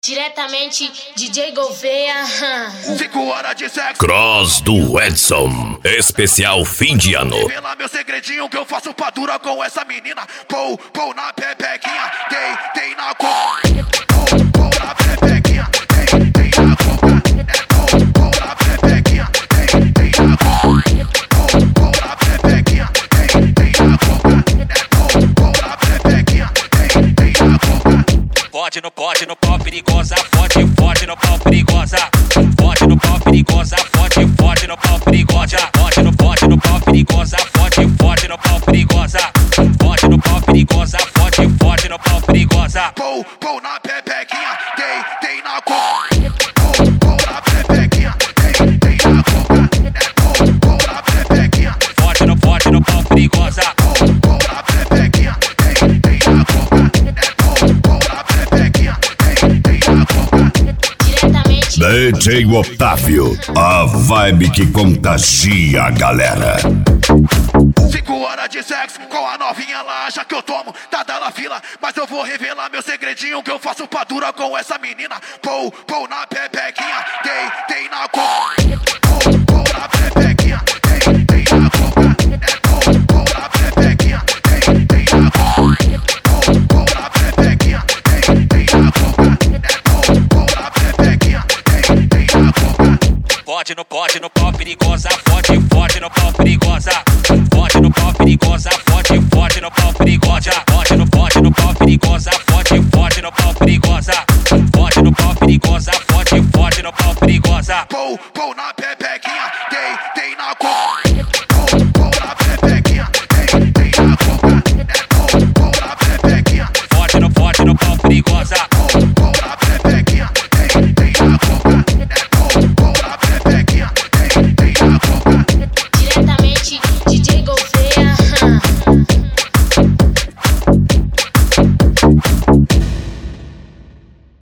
Diretamente DJ Gouveia. 5 horas de sexo. Cross do Edson, especial fim de ano. Revela meu segredinho que eu faço pra dura com essa menina. Pou na pepequinha, tem na coca. Pou na pepequinha, tem na coca. Pou na pepequinha, tem na coca. Pou na pepequinha, tem na coca. Pou na pepequinha, tem na coca. Pode no pau perigosa, forte no pau perigosa. Forte no pau perigosa, forte no pau perigosa. Forte no pau perigosa, forte no pau perigosa. Forte no pau perigosa, forte no pau perigosa. Pou na pepequinha, tem na coca. Pou na pepequinha, tem na coca. Pou na pepequinha, Forte no pau perigosa. pou na pepequinha, tem na coca. Pou na pepequinha, tem na coca. Diretamente DJ Otávio, a vibe que contagia a galera. 5 horas de sexo com a novinha, ela acha que eu tomo, tá dando fila. Mas eu vou revelar meu segredinho que eu faço pra dura com essa menina. Pou na pepequinha, tem na coca. Pou na pepequinha, tem na coca. Pou na pepequinha, tem na coca. Pou na pepequinha, tem na coca. Pou na pepequinha, tem na coca. Pode no pau perigosa, forte no pau perigosa.